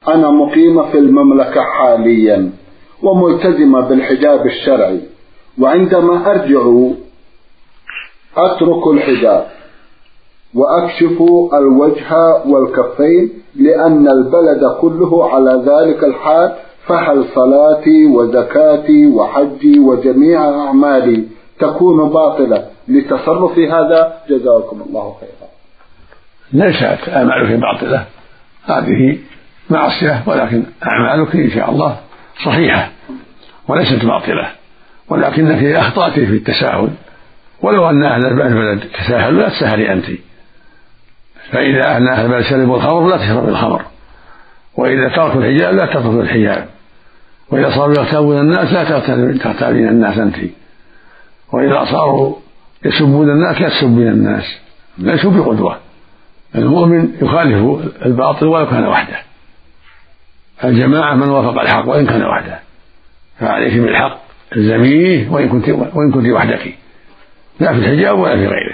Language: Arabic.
أنا مقيمة في المملكة حاليا وملتزمة بالحجاب الشرعي، وعندما أرجع أترك الحجاب وأكشف الوجه والكفين لأن البلد كله على ذلك الحال، فهل صلاتي وزكاتي وحجي وجميع أعمالي تكون باطلة لتصرفي هذا؟ جزاكم الله خيرا. ليست أعمالك باطلة، هذه معصية، ولكن أعمالك إن شاء الله صحيحة وليست باطلة، ولكنك أخطأت في التساهل، ولو أن أهل البلد تساهلوا لا تساهلي أنت، فإذا أهل البلد شربوا الخمر لا تشرب الخمر، وإذا تركوا الحجاب لا تتركوا الحجاب، وإذا صاروا يغتابون الناس لا تغتابين الناس أنت، وإذا صاروا يسبون الناس لا تسبين الناس، ليسوا بقدوة. المؤمن يخالف الباطل ولو كان وحده، الجماعة من وافق الحق وإن كان وحده، فعليك بالحق الزميه وإن كنت وحدك، لا في الحجاب ولا في غيره.